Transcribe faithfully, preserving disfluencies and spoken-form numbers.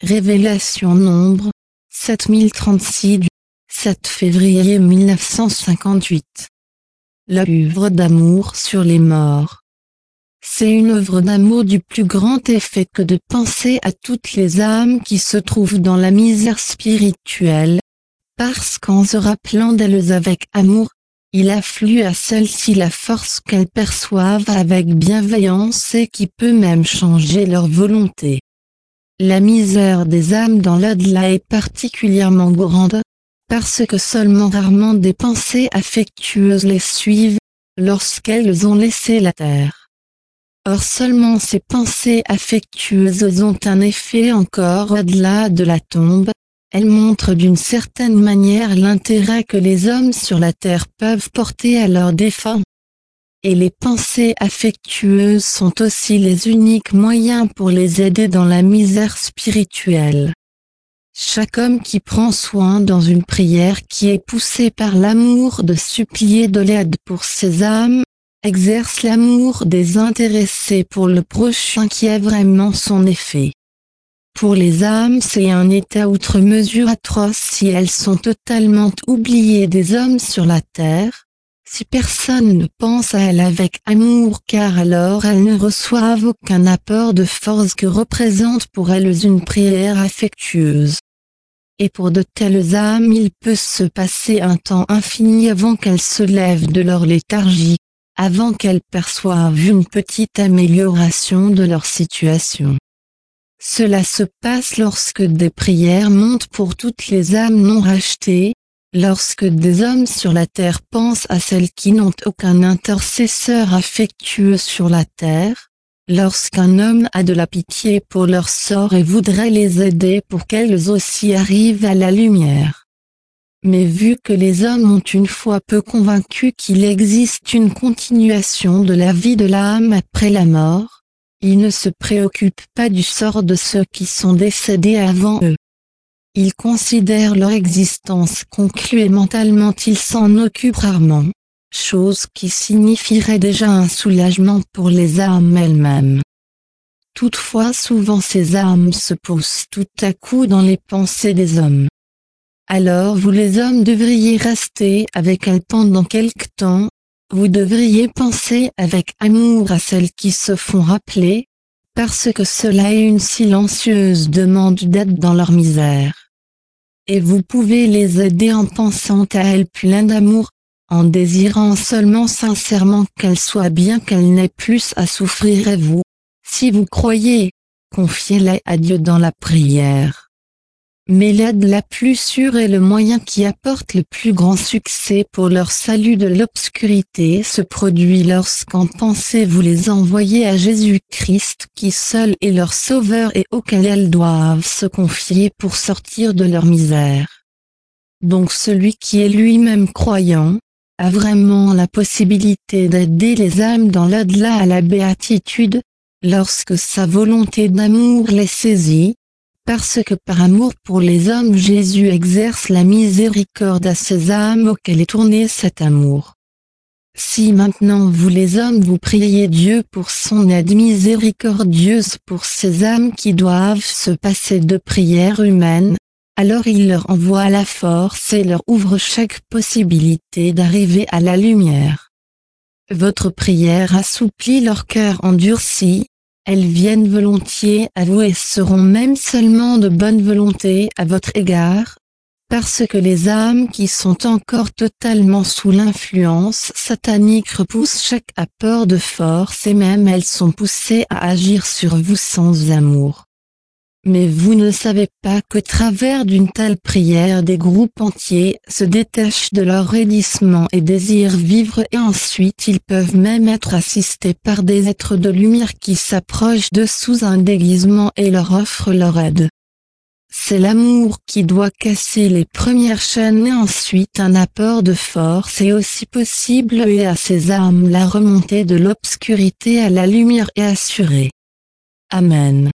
Révélation Nombre, sept mille trente-six du sept février mille neuf cent cinquante-huit. L'œuvre d'amour sur les morts. C'est une œuvre d'amour du plus grand effet que de penser à toutes les âmes qui se trouvent dans la misère spirituelle, parce qu'en se rappelant d'elles avec amour, il afflue à celles-ci la force qu'elles perçoivent avec bienveillance et qui peut même changer leur volonté. La misère des âmes dans l'au-delà est particulièrement grande, parce que seulement rarement des pensées affectueuses les suivent, lorsqu'elles ont laissé la terre. Or seulement ces pensées affectueuses ont un effet encore au-delà de la tombe, elles montrent d'une certaine manière l'intérêt que les hommes sur la terre peuvent porter à leurs défunts. Et les pensées affectueuses sont aussi les uniques moyens pour les aider dans la misère spirituelle. Chaque homme qui prend soin dans une prière qui est poussé par l'amour de supplier de l'aide pour ses âmes, exerce l'amour désintéressé pour le prochain qui a vraiment son effet. Pour les âmes, c'est un état outre mesure atroce si elles sont totalement oubliées des hommes sur la terre, si personne ne pense à elles avec amour car alors elles ne reçoivent aucun apport de force que représente pour elles une prière affectueuse. Et pour de telles âmes il peut se passer un temps infini avant qu'elles se lèvent de leur léthargie, avant qu'elles perçoivent une petite amélioration de leur situation. Cela se passe lorsque des prières montent pour toutes les âmes non rachetées, lorsque des hommes sur la terre pensent à celles qui n'ont aucun intercesseur affectueux sur la terre, lorsqu'un homme a de la pitié pour leur sort et voudrait les aider pour qu'elles aussi arrivent à la lumière. Mais vu que les hommes ont une foi peu convaincue qu'il existe une continuation de la vie de l'âme après la mort, ils ne se préoccupent pas du sort de ceux qui sont décédés avant eux. Ils considèrent leur existence conclue et mentalement ils s'en occupent rarement, chose qui signifierait déjà un soulagement pour les âmes elles-mêmes. Toutefois souvent ces âmes se poussent tout à coup dans les pensées des hommes. Alors vous les hommes devriez rester avec elles pendant quelque temps, vous devriez penser avec amour à celles qui se font rappeler, parce que cela est une silencieuse demande d'aide dans leur misère. Et vous pouvez les aider en pensant à elles plein d'amour, en désirant seulement sincèrement qu'elles soient bien qu'elles n'aient plus à souffrir et vous, si vous croyez, confiez-les à Dieu dans la prière. Mais l'aide la plus sûre et le moyen qui apporte le plus grand succès pour leur salut de l'obscurité se produit lorsqu'en pensée vous les envoyez à Jésus-Christ qui seul est leur sauveur et auquel elles doivent se confier pour sortir de leur misère. Donc celui qui est lui-même croyant, a vraiment la possibilité d'aider les âmes dans l'au-delà à la béatitude, lorsque sa volonté d'amour les saisit, parce que par amour pour les hommes Jésus exerce la miséricorde à ces âmes auxquelles est tourné cet amour. Si maintenant vous les hommes vous priez Dieu pour son aide miséricordieuse pour ces âmes qui doivent se passer de prières humaines, alors il leur envoie la force et leur ouvre chaque possibilité d'arriver à la lumière. Votre prière assouplit leur cœur endurci, elles viennent volontiers à vous et seront même seulement de bonne volonté à votre égard, parce que les âmes qui sont encore totalement sous l'influence satanique repoussent chaque apport de force et même elles sont poussées à agir sur vous sans amour. Mais vous ne savez pas qu'au travers d'une telle prière des groupes entiers se détachent de leur raidissement et désirent vivre et ensuite ils peuvent même être assistés par des êtres de lumière qui s'approchent de sous un déguisement et leur offrent leur aide. C'est l'amour qui doit casser les premières chaînes et ensuite un apport de force est aussi possible et à ces âmes la remontée de l'obscurité à la lumière est assurée. Amen.